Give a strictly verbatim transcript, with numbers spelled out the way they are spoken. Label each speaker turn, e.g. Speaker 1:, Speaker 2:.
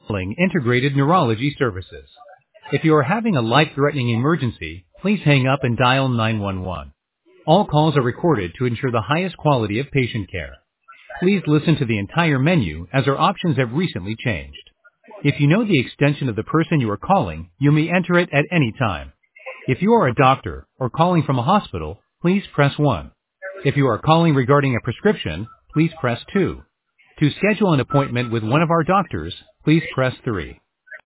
Speaker 1: calling Integrated Neurology Services. If you are having a life-threatening emergency, please hang up and dial nine one one. All calls are recorded to ensure the highest quality of patient care. Please listen to the entire menu as our options have recently changed. If you know the extension of the person you are calling, you may enter it at any time. If you are a doctor or calling from a hospital, please press one. If you are calling regarding a prescription, please press two. To schedule an appointment with one of our doctors, please press three.